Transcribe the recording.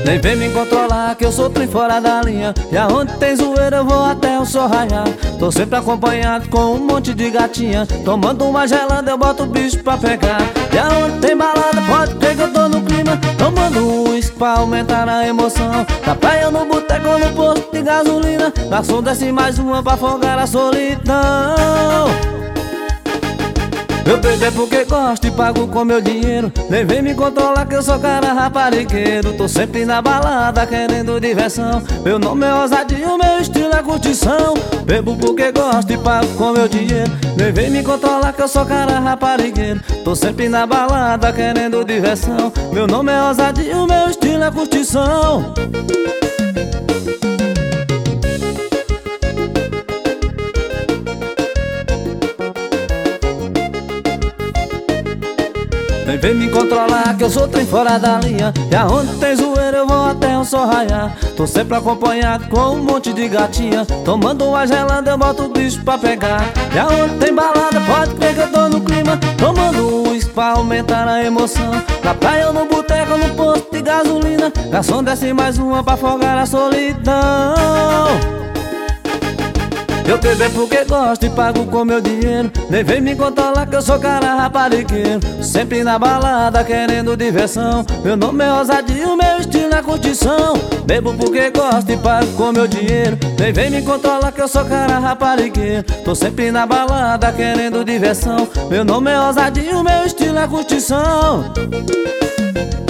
Nem vem me controlar que eu sou trem fora da linha. E aonde tem zoeira eu vou até o sol raiar. Tô sempre acompanhado com um monte de gatinha. Tomando uma gelada eu boto o bicho pra pegar. E aonde tem balada pode crer que eu tô no clima. Tomando um uísque pra aumentar a emoção. Da praia no boteco ou no posto de gasolina. Garçom desce mais uma pra afogar a solidão. Eu bebo porque gosto e pago com meu dinheiro. Nem vem me controlar que eu sou cara raparigueiro. Tô sempre na balada querendo diversão. Meu nome é ousadia, meu estilo é curtição. Bebo porque gosto e pago com meu dinheiro. Nem vem me controlar que eu sou cara raparigueiro. Tô sempre na balada querendo diversão. Meu nome é ousadia, meu estilo é curtição. Nem vem me controlar que eu sou trem fora da linha. E aonde tem zoeira eu vou até o sol raiar. Tô sempre acompanhado com um monte de gatinha. Tomando uma gelada eu boto o bicho pra pegar. E aonde tem balada pode crer que eu tô no clima. Tomando um uísque pra aumentar a emoção. Na praia ou no boteco ou no posto de gasolina. Garçom desce mais uma pra afogar a solidão. Eu bebo porque gosto e pago com meu dinheiro. Nem vem me controlar que eu sou cara raparigueiro. Sempre na balada querendo diversão. Meu nome é ousadia, o meu estilo é curtição. Bebo porque gosto e pago com meu dinheiro. Nem vem me controlar que eu sou cara raparigueiro. Tô sempre na balada querendo diversão. Meu nome é ousadia, o meu estilo é curtição.